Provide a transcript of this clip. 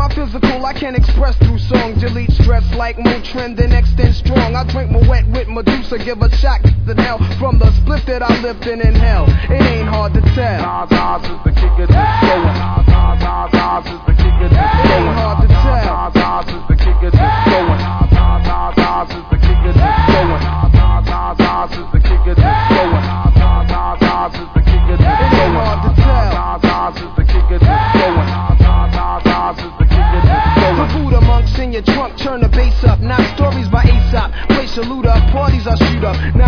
my physical I can express through songs. Delete stress like Motrin, then extend strong. I drink my wet with Medusa, give a shot to hell from the split that I lift and inhale. It ain't hard to tell. Nas is the kicker that's going. Nas is the kicker that's It ain't going. hard to tell. Nas is the kicker that's going. Nas is the kicker that's going. Nas is the kicker that's going. Nas is the kicker that's It ain't hard to tell. Nas is the kicker that's going. Nas is the kicker that's going. The Buddha monks in your trunk, turn the bass up. Not stories by Aesop. Place your loot up, parties I shoot up. Now